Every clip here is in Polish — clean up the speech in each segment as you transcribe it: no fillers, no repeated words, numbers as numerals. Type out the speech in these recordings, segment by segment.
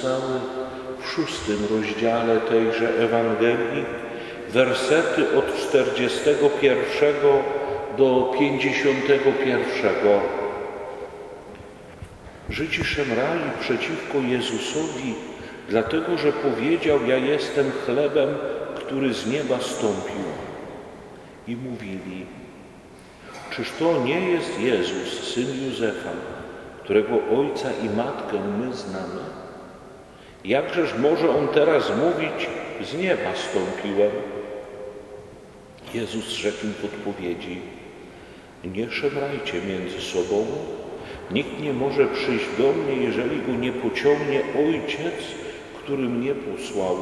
zostały w 6. rozdziale tejże Ewangelii, wersety od 41 do 51. Żydzi szemrali przeciwko Jezusowi, dlatego że powiedział: ja jestem chlebem, który z nieba stąpił. I mówili: czyż to nie jest Jezus, syn Józefa, którego ojca i matkę my znamy? Jakżeż może on teraz mówić: z nieba stąpiłem? Jezus rzekł im w odpowiedzi: nie szemrajcie między sobą. Nikt nie może przyjść do mnie, jeżeli go nie pociągnie Ojciec, który mnie posłał.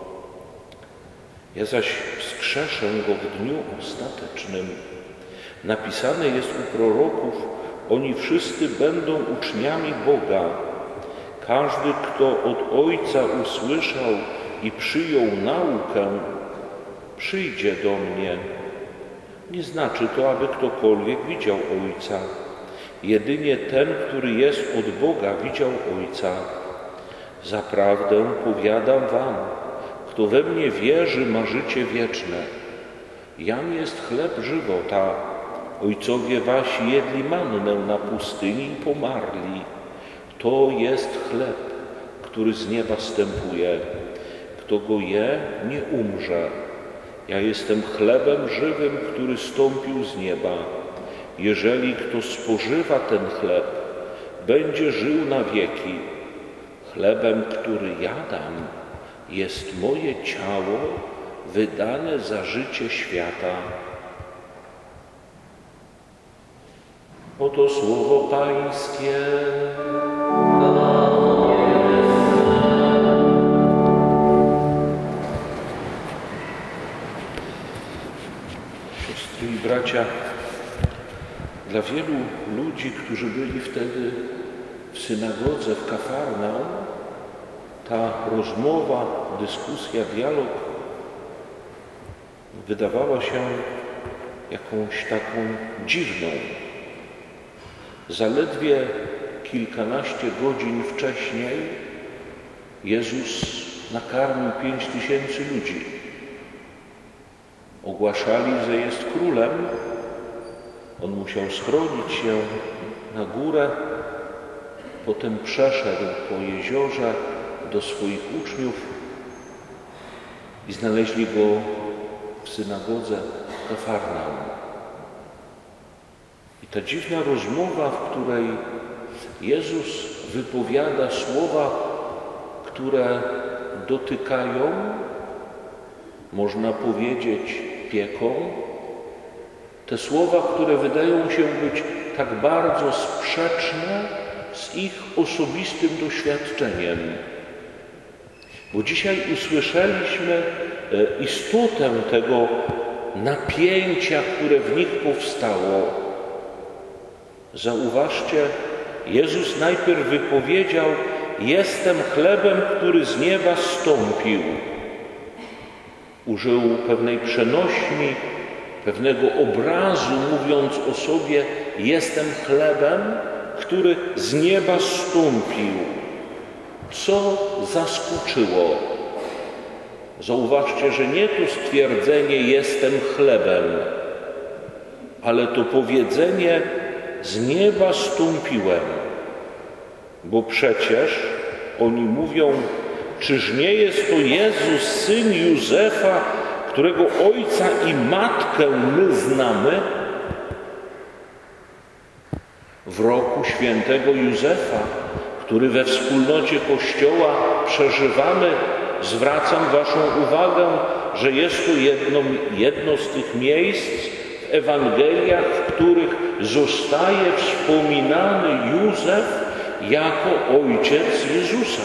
Ja zaś wskrzeszę go w dniu ostatecznym. Napisane jest u proroków: oni wszyscy będą uczniami Boga. Każdy, kto od Ojca usłyszał i przyjął naukę, przyjdzie do mnie. Nie znaczy to, aby ktokolwiek widział Ojca. Jedynie ten, który jest od Boga, widział Ojca. Zaprawdę powiadam wam, kto we mnie wierzy, ma życie wieczne. Jam jest chleb żywota. Ojcowie wasi jedli mannę na pustyni i pomarli. To jest chleb, który z nieba stępuje. Kto go je, nie umrze. Ja jestem chlebem żywym, który stąpił z nieba. Jeżeli kto spożywa ten chleb, będzie żył na wieki. Chlebem, który ja dam, jest moje ciało wydane za życie świata. Oto słowo Pańskie. Siostry i bracia, dla wielu ludzi, którzy byli wtedy w synagodze w Kafarnaum, ta rozmowa, dyskusja, dialog wydawała się jakąś taką dziwną. Zaledwie kilkanaście godzin wcześniej Jezus nakarmił 5000 ludzi. Ogłaszali, że jest królem. On musiał schronić się na górę, potem przeszedł po jeziorze do swoich uczniów i znaleźli go w synagodze w Kafarnaum. I ta dziwna rozmowa, w której Jezus wypowiada słowa, które dotykają, można powiedzieć, pieką, te słowa, które wydają się być tak bardzo sprzeczne z ich osobistym doświadczeniem. Bo dzisiaj usłyszeliśmy istotę tego napięcia, które w nich powstało. Zauważcie, Jezus najpierw wypowiedział: jestem chlebem, który z nieba stąpił. Użył pewnej przenośni, pewnego obrazu, mówiąc o sobie: jestem chlebem, który z nieba stąpił. Co zaskoczyło? Zauważcie, że nie to stwierdzenie jestem chlebem, ale to powiedzenie z nieba stąpiłem. Bo przecież oni mówią: czyż nie jest to Jezus, syn Józefa, którego ojca i matkę my znamy? W roku świętego Józefa, który we wspólnocie Kościoła przeżywamy, zwracam waszą uwagę, że jest to jedno z tych miejsc w Ewangeliach, w których zostaje wspominany Józef jako ojciec Jezusa.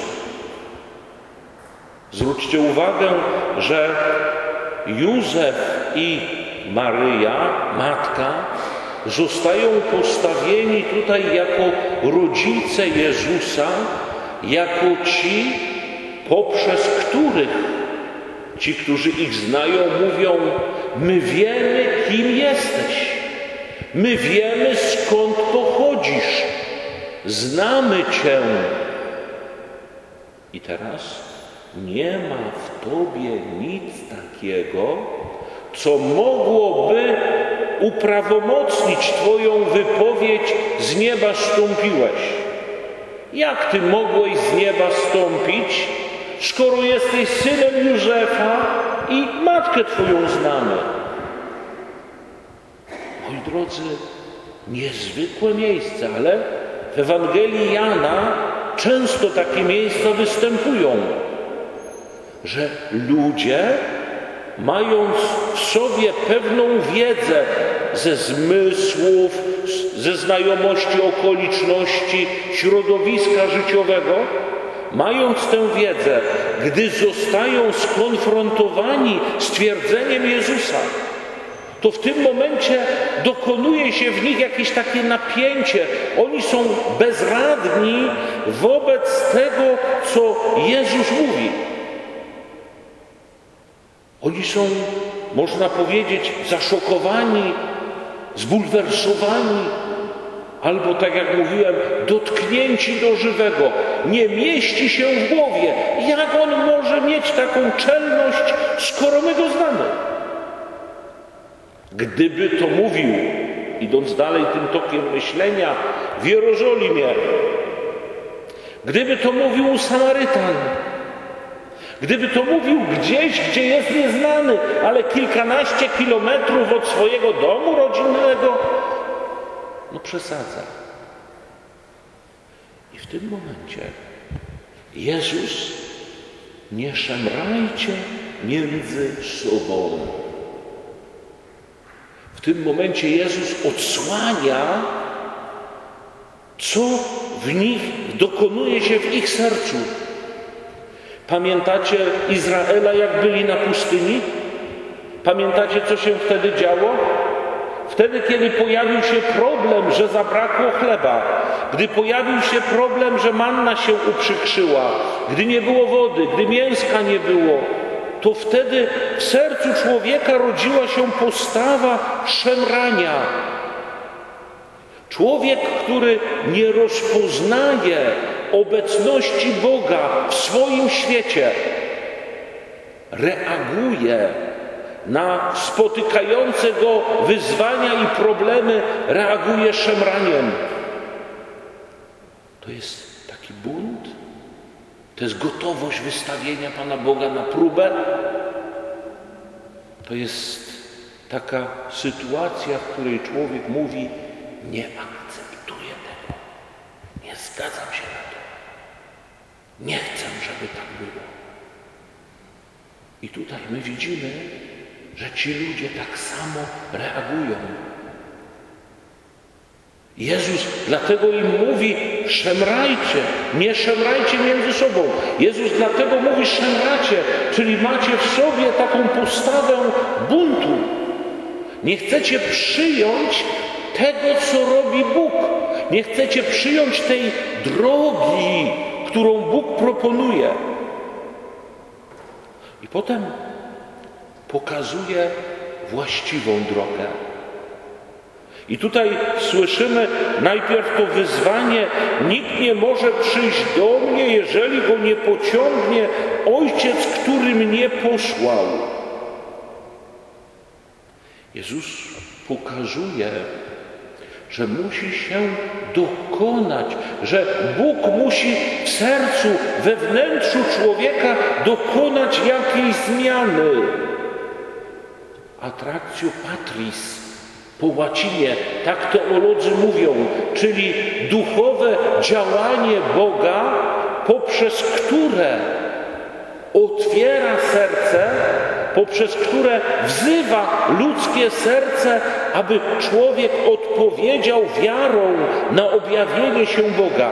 Zwróćcie uwagę, że Józef i Maryja, matka, zostają postawieni tutaj jako rodzice Jezusa, jako ci, poprzez których ci, którzy ich znają, mówią: my wiemy, kim jesteś, my wiemy, skąd pochodzisz, znamy Cię. I teraz nie ma w Tobie nic takiego, co mogłoby uprawomocnić Twoją wypowiedź z nieba zstąpiłeś. Jak Ty mogłeś z nieba stąpić, skoro jesteś synem Józefa i matkę Twoją znamy? Moi drodzy, niezwykłe miejsce, ale w Ewangelii Jana często takie miejsca występują, że ludzie, mając w sobie pewną wiedzę ze zmysłów, ze znajomości okoliczności, środowiska życiowego, mając tę wiedzę, gdy zostają skonfrontowani z twierdzeniem Jezusa, to w tym momencie dokonuje się w nich jakieś takie napięcie. Oni są bezradni wobec tego, co Jezus mówi. Oni są, można powiedzieć, zaszokowani, zbulwersowani, albo, tak jak mówiłem, dotknięci do żywego. Nie mieści się w głowie. Jak on może mieć taką czelność, skoro my go znamy? Gdyby to mówił, idąc dalej tym tokiem myślenia, w Jerozolimie, gdyby to mówił u Samarytan, gdyby to mówił gdzieś, gdzie jest nieznany, ale kilkanaście kilometrów od swojego domu rodzinnego, no przesadza. I w tym momencie Jezus: nie szemrajcie między sobą. W tym momencie Jezus odsłania, co w nich dokonuje się w ich sercu. Pamiętacie Izraela, jak byli na pustyni? Pamiętacie, co się wtedy działo? Wtedy, kiedy pojawił się problem, że zabrakło chleba, gdy pojawił się problem, że manna się uprzykrzyła, gdy nie było wody, gdy mięska nie było, to wtedy w sercu człowieka rodziła się postawa szemrania. Człowiek, który nie rozpoznaje obecności Boga w swoim świecie, reaguje na spotykające go wyzwania i problemy, reaguje szemraniem. To jest taki bunt, to jest gotowość wystawienia Pana Boga na próbę. To jest taka sytuacja, w której człowiek mówi: nie akceptuję tego, nie zgadzam się na to, nie chcę, żeby tak było. I tutaj my widzimy, że ci ludzie tak samo reagują. Jezus dlatego im mówi: szemrajcie, nie szemrajcie między sobą. Jezus dlatego mówi: szemracie, czyli macie w sobie taką postawę buntu. Nie chcecie przyjąć tego, co robi Bóg. Nie chcecie przyjąć tej drogi, którą Bóg proponuje. I potem pokazuje właściwą drogę. I tutaj słyszymy najpierw to wyzwanie: nikt nie może przyjść do mnie, jeżeli go nie pociągnie Ojciec, który mnie posłał. Jezus pokazuje, że musi się dokonać, że Bóg musi w sercu, we wnętrzu człowieka dokonać jakiejś zmiany. Attractio patris po łacinie, tak teolodzy mówią, czyli duchowe działanie Boga, poprzez które otwiera serce, poprzez które wzywa ludzkie serce, aby człowiek odpowiedział wiarą na objawienie się Boga.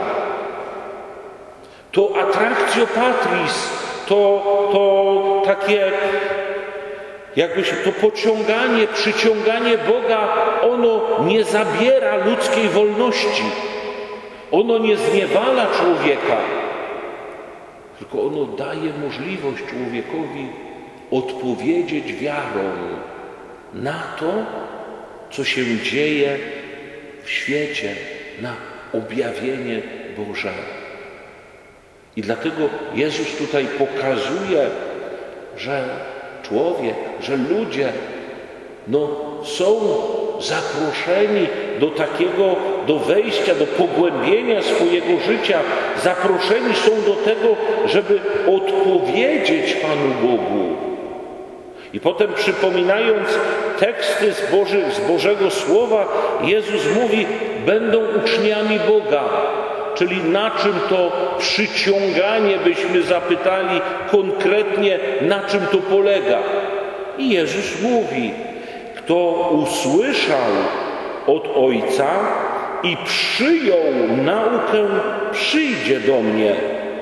To attractio patris, to takie jakby się to pociąganie, przyciąganie Boga, ono nie zabiera ludzkiej wolności. Ono nie zniewala człowieka, tylko ono daje możliwość człowiekowi odpowiedzieć wiarą na to, co się dzieje w świecie, na objawienie Boże. I dlatego Jezus tutaj pokazuje, że człowiek, że ludzie są zaproszeni do wejścia, do pogłębienia swojego życia. Zaproszeni są do tego, żeby odpowiedzieć Panu Bogu. I potem, przypominając teksty z Bożego Słowa, Jezus mówi, będą uczniami Boga. Czyli na czym to przyciąganie, byśmy zapytali konkretnie, na czym to polega. I Jezus mówi, kto usłyszał od Ojca i przyjął naukę, przyjdzie do mnie.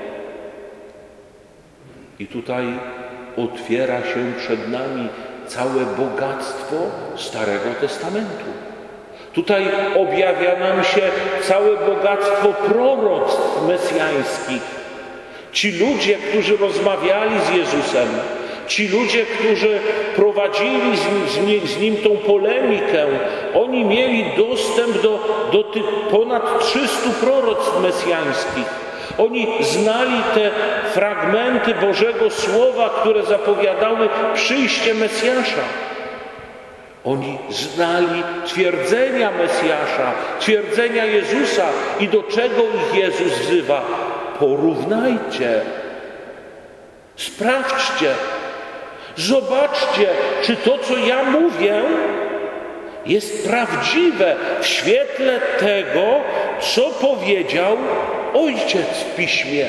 I tutaj otwiera się przed nami całe bogactwo Starego Testamentu. Tutaj objawia nam się całe bogactwo proroctw mesjańskich. Ci ludzie, którzy rozmawiali z Jezusem, ci ludzie, którzy prowadzili z Nim tą polemikę, oni mieli dostęp do tych ponad 300 proroctw mesjańskich. Oni znali te fragmenty Bożego Słowa, które zapowiadały przyjście Mesjasza. Oni znali twierdzenia Mesjasza, twierdzenia Jezusa. I do czego ich Jezus wzywa? Porównajcie, sprawdźcie, zobaczcie, czy to, co ja mówię, jest prawdziwe w świetle tego, co powiedział Ojciec w Piśmie.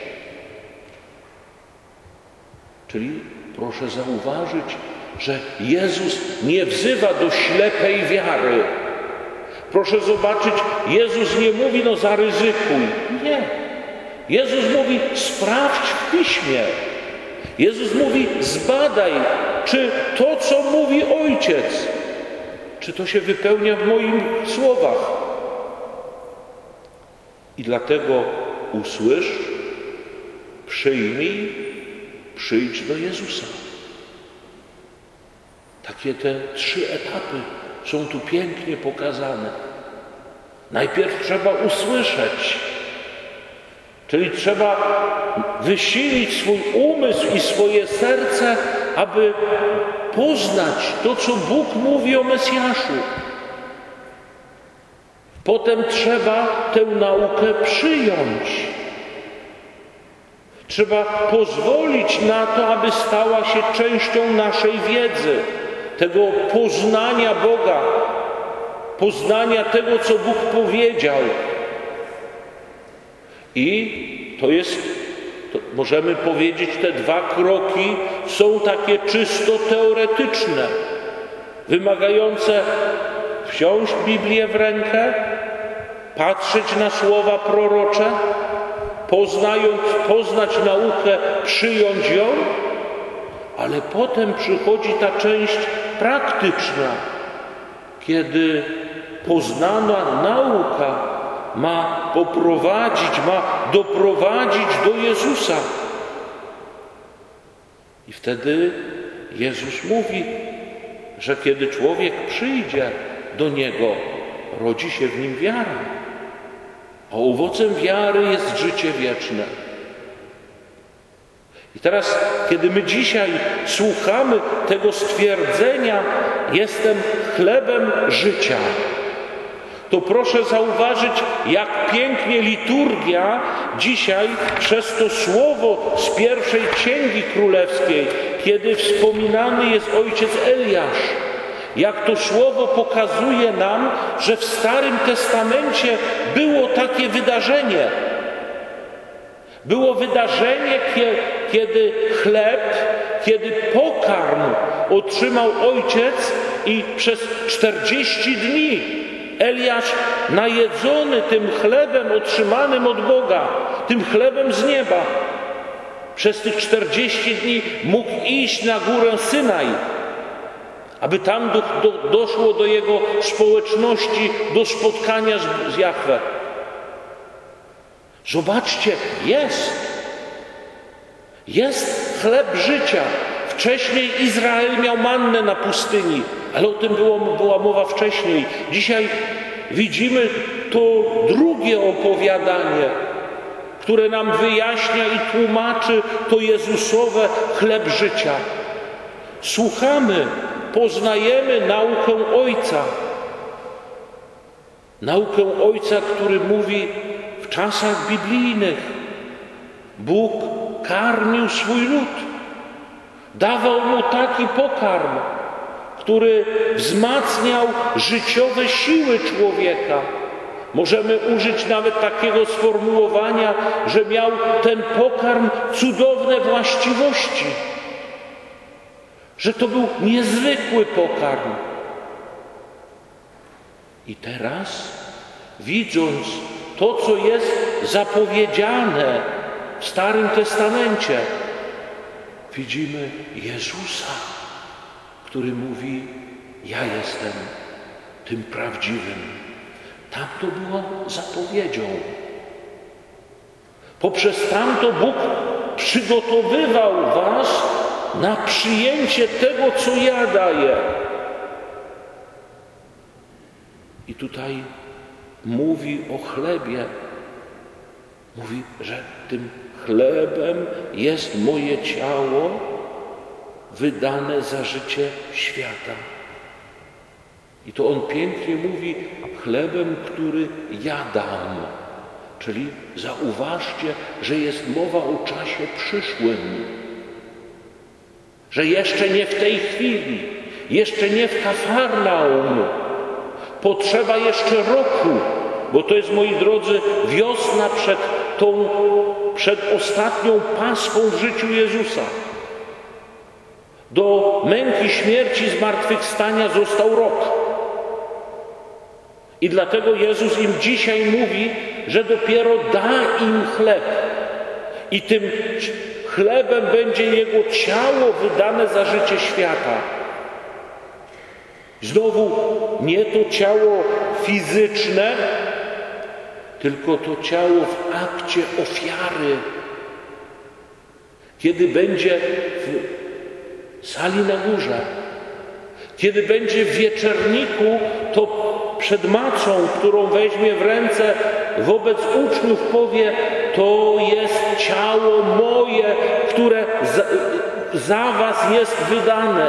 Czyli proszę zauważyć, że Jezus nie wzywa do ślepej wiary. Proszę zobaczyć, Jezus nie mówi, zaryzykuj. Nie. Jezus mówi, sprawdź w Piśmie. Jezus mówi, zbadaj, czy to, co mówi Ojciec, czy to się wypełnia w moich słowach. I dlatego usłysz, przyjmij, przyjdź do Jezusa. Takie te 3 etapy są tu pięknie pokazane. Najpierw trzeba usłyszeć, czyli trzeba wysilić swój umysł i swoje serce, aby poznać to, co Bóg mówi o Mesjaszu. Potem trzeba tę naukę przyjąć. Trzeba pozwolić na to, aby stała się częścią naszej wiedzy, tego poznania Boga, poznania tego, co Bóg powiedział. I możemy powiedzieć, te 2 kroki są takie czysto teoretyczne, wymagające wziąć Biblię w rękę, patrzeć na słowa prorocze, poznać naukę, przyjąć ją, ale potem przychodzi ta część praktyczna, kiedy poznana nauka ma doprowadzić do Jezusa. I wtedy Jezus mówi, że kiedy człowiek przyjdzie do Niego, rodzi się w nim wiara. A owocem wiary jest życie wieczne. I teraz, kiedy my dzisiaj słuchamy tego stwierdzenia, jestem chlebem życia, to proszę zauważyć, jak pięknie liturgia dzisiaj przez to słowo z pierwszej Księgi Królewskiej, kiedy wspominany jest ojciec Eliasz, jak to słowo pokazuje nam, że w Starym Testamencie było takie wydarzenie. Było wydarzenie, kiedy chleb, kiedy pokarm otrzymał ojciec i przez 40 dni Eliasz, najedzony tym chlebem otrzymanym od Boga, tym chlebem z nieba, przez tych 40 dni mógł iść na górę Synaj, aby tam doszło do jego społeczności, do spotkania z Jahwe. Zobaczcie, jest chleb życia. Wcześniej Izrael miał mannę na pustyni, ale o tym była mowa wcześniej. Dzisiaj widzimy to drugie opowiadanie, które nam wyjaśnia i tłumaczy to Jezusowe chleb życia. Słuchamy, poznajemy naukę Ojca. Naukę Ojca, który mówi w czasach biblijnych: Bóg karmił swój lud. Dawał mu taki pokarm, który wzmacniał życiowe siły człowieka. Możemy użyć nawet takiego sformułowania, że miał ten pokarm cudowne właściwości. Że to był niezwykły pokarm. I teraz, widząc to, co jest zapowiedziane w Starym Testamencie, widzimy Jezusa, który mówi: ja jestem tym prawdziwym. Tam to było zapowiedzią. Poprzez tamto Bóg przygotowywał was na przyjęcie tego, co ja daję. I tutaj mówi o chlebie. Mówi, że tym chlebem jest moje ciało wydane za życie świata. I to on pięknie mówi: chlebem, który ja dam. Czyli zauważcie, że jest mowa o czasie przyszłym. Że jeszcze nie w tej chwili, jeszcze nie w Kafarnaum. Potrzeba jeszcze roku, bo to jest, moi drodzy, wiosna przed ostatnią Paschą w życiu Jezusa. Do męki, śmierci, zmartwychwstania został rok. I dlatego Jezus im dzisiaj mówi, że dopiero da im chleb. I tym chlebem będzie Jego ciało wydane za życie świata. Znowu nie to ciało fizyczne, tylko to ciało w akcie ofiary. Kiedy będzie w sali na górze, kiedy będzie w wieczerniku, to przed macą, którą weźmie w ręce, wobec uczniów powie: to jest ciało moje, które za was jest wydane.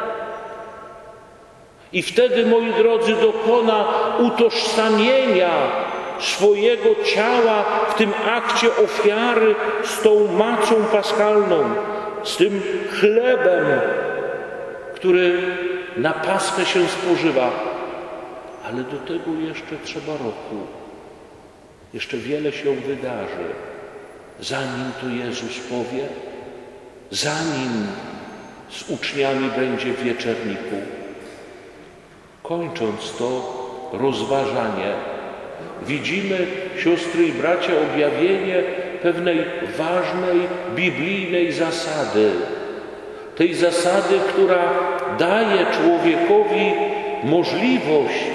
I wtedy, moi drodzy, dokona utożsamienia swojego ciała w tym akcie ofiary z tą macą paschalną, z tym chlebem, który na Paschę się spożywa. Ale do tego jeszcze trzeba roku. Jeszcze wiele się wydarzy, zanim to Jezus powie, zanim z uczniami będzie w wieczerniku. Kończąc to rozważanie, widzimy, siostry i bracia, objawienie pewnej ważnej, biblijnej zasady. Tej zasady, która daje człowiekowi możliwość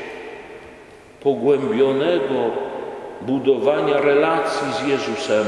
pogłębionego budowania relacji z Jezusem.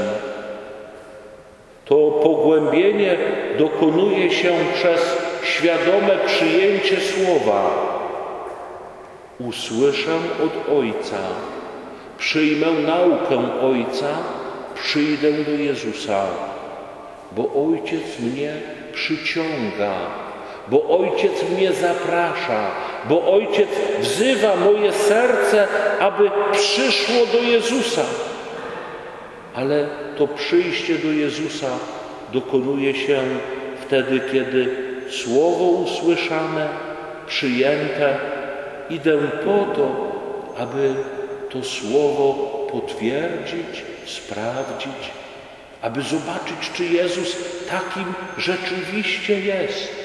To pogłębienie dokonuje się przez świadome przyjęcie słowa. Usłyszę od Ojca, przyjmę naukę Ojca, przyjdę do Jezusa, bo Ojciec mnie przyciąga, bo Ojciec mnie zaprasza, bo Ojciec wzywa moje serce, aby przyszło do Jezusa. Ale to przyjście do Jezusa dokonuje się wtedy, kiedy słowo usłyszane, przyjęte, idę po to, aby to słowo potwierdzić, sprawdzić, aby zobaczyć, czy Jezus takim rzeczywiście jest.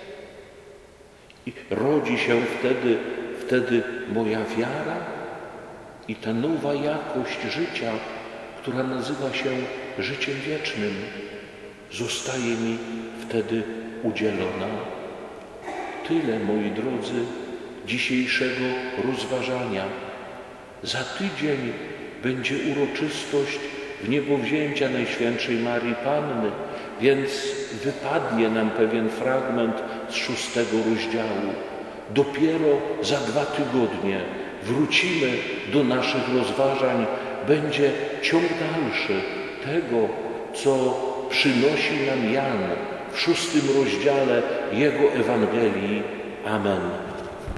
I rodzi się wtedy moja wiara i ta nowa jakość życia, która nazywa się życiem wiecznym, zostaje mi wtedy udzielona. Tyle, moi drodzy, dzisiejszego rozważania. Za tydzień będzie uroczystość wniebowzięcia Najświętszej Marii Panny, więc wypadnie nam pewien fragment z 6 rozdziału. Dopiero za 2 tygodnie wrócimy do naszych rozważań, będzie ciąg dalszy tego, co przynosi nam Jan w 6 rozdziale jego Ewangelii. Amen.